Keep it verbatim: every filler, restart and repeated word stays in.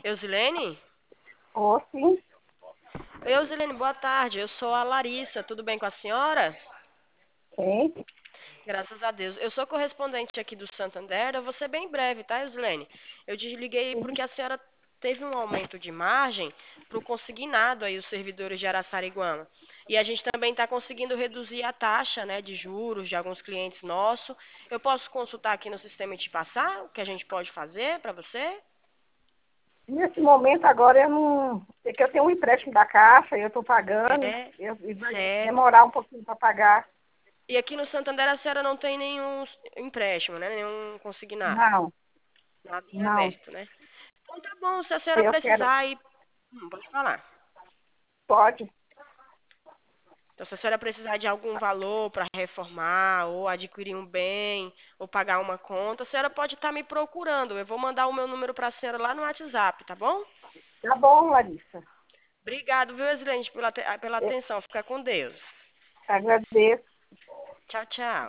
Eusilene? Ou sim, Oi, Eusilene, boa tarde. Eu sou a Larissa. Tudo bem com a senhora? tem. Graças a Deus. Eu sou correspondente aqui do Santander. Eu vou ser bem breve, tá, Eusilene? Eu desliguei Sim. porque a senhora teve um aumento de margem para o consignado aí, os servidores de Araçariguama. E a gente também está conseguindo reduzir a taxa, né, de juros de alguns clientes nossos. Eu posso consultar aqui no sistema e te passar o que a gente pode fazer para você? Nesse momento agora eu não. É que eu tenho um empréstimo da Caixa e eu estou pagando, É, eu, e vai certo. demorar um pouquinho para pagar. E aqui no Santander a senhora não tem nenhum empréstimo, né? Nenhum consignado. Não, Nada em não. aberto, né? Então tá bom, se a senhora Eu quero. precisar aí. Hum, pode falar. Pode. Então, se a senhora precisar de algum valor para reformar, ou adquirir um bem, ou pagar uma conta, a senhora pode estar me procurando. Eu vou mandar o meu número para a senhora lá no WhatsApp, tá bom? Tá bom, Larissa. Obrigado, viu, Exilente, pela, te- pela Eu atenção. Fica com Deus. agradeço. Tchau, tchau.